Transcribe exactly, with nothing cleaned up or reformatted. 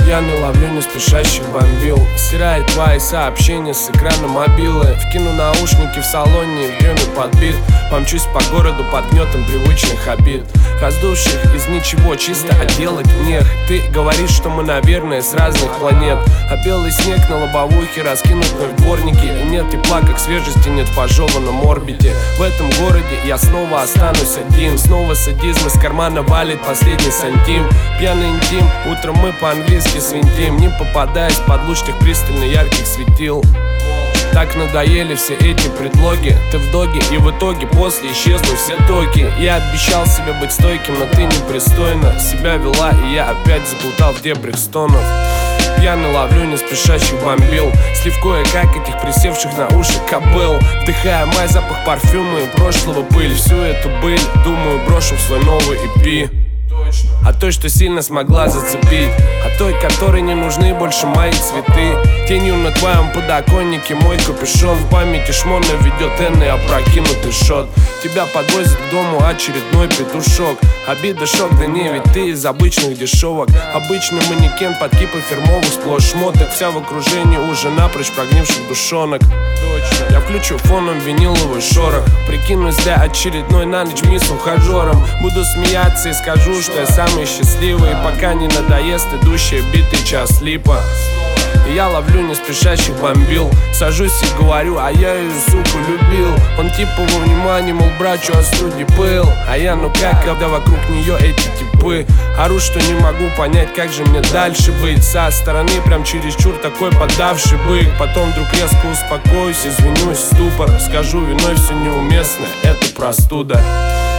Пьяный ловлю не спешащих бомбил. Стирает твои сообщения с экрана мобилы. Вкину наушники в салоне, в дреме подбит. Помчусь по городу под гнетом привычных обид, раздувших из ничего, чисто отделать нех. Ты говоришь, что мы, наверное, с разных планет, а белый снег на лобовухе раскинут в дворнике. И нет тепла, как свежести нет в пожеванном орбите. В этом городе я снова останусь один. Снова садизм из кармана валит последний сантим. Пьяный интим, утром мы по-английски свинтим, не попадаясь под луч тех пристально ярких светил. Так надоели все эти предлоги. Ты в доге, и в итоге после исчезнут все токи. Я обещал себе быть стойким, но ты непристойно себя вела, и я опять заплутал в дебрях стонов. Пьяный ловлю не спешащих бомбил. Слив кое-как этих присевших на уши кобыл. Вдыхая май, запах парфюма и прошлого пыль. Всю эту быль, думаю, брошу в свой новый и пи. А той, что сильно смогла зацепить, а той, которой не нужны больше мои цветы. Тенью на твоем подоконнике мой капюшон. В памяти шмона ведет энный опрокинутый шот. Тебя подвозит к дому очередной петушок. Обида, шок, да не, ведь ты из обычных дешевок. Обычный манекен под кипой фирмовых сплошь шмоток. Вся в окружении уже напрочь прогнивших душонок. Я включу фоном виниловый шорох. Прикинусь для очередной на ночь мисс ухажером. Буду смеяться и скажу, что я самый счастливый, пока не надоест идущий битый час липа. И я ловлю не спешащих бомбил. Сажусь и говорю, а я ее, суку, любил. Он типа во внимание, мол, брачу остуди пыл. А я, ну как, когда вокруг нее эти типы. Ору, что не могу понять, как же мне дальше быть. Со стороны прям чересчур такой подавший бык. Потом вдруг резко успокоюсь, извинюсь, ступор. Скажу, виной все неуместно, это простуда.